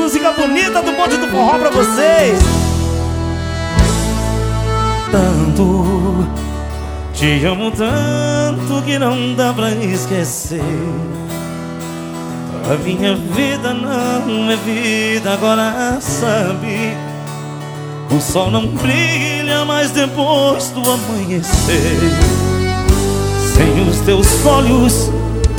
música bonita do Bonde do Forró pra vocês. Tanto, te amo tanto que não dá pra esquecer. A minha vida não é vida, agora sabe. O sol não brilha mais depois do amanhecer. Sem os teus olhos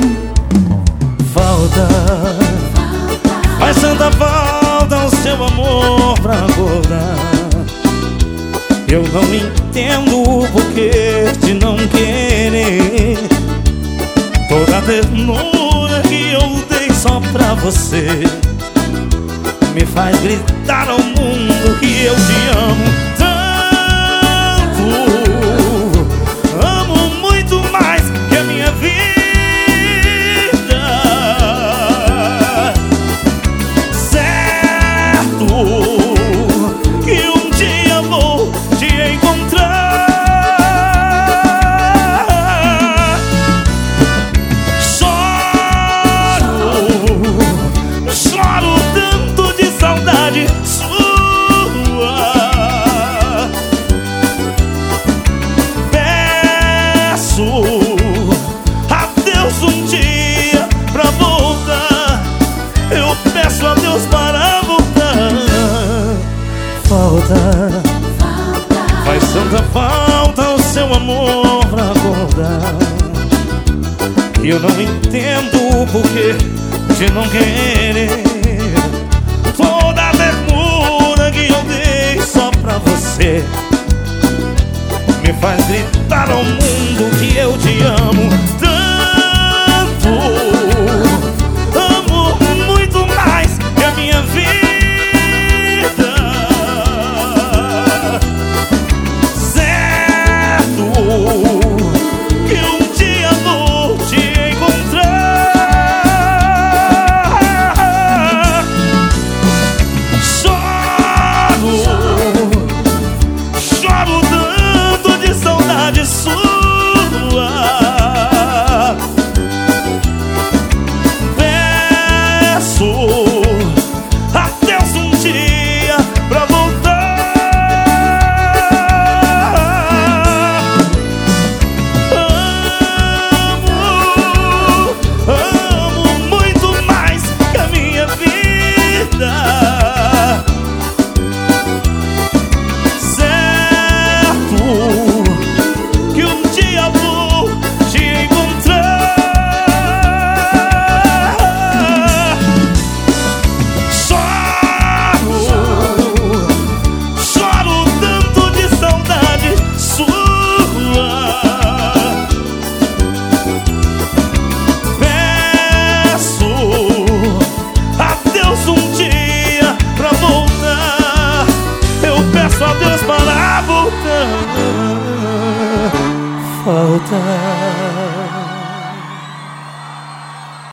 falta, faz tanta falta o seu amor pra acordar. Eu não entendo o porquê de não querer toda a ternura que eu dei só pra você. Me faz gritar ao mundo que eu te amo tanto. Amo muito mais que a minha vida. Certo que um dia vou te encontrar. Choro tanto de saudade sua. Peço a Deus um dia pra voltar. Eu peço a Deus para voltar. Falta, faz tanta falta o seu amor pra acordar. E eu não entendo o porquê de não querer toda a ternura que eu dei só pra você. Me faz gritar ao mundo que eu te amo tanto. Amo muito mais que a minha vida. Certo que um dia vou te encontrar. Choro tanto de saudade sua. Peço a Deus um dia pra voltar. Amo muito mais que a minha vida. Certo que um dia vou te encontrar. Choro tanto de saudade sua. Peço a Deus um dia pra voltar. Eu peço a Deus para voltar. Falta.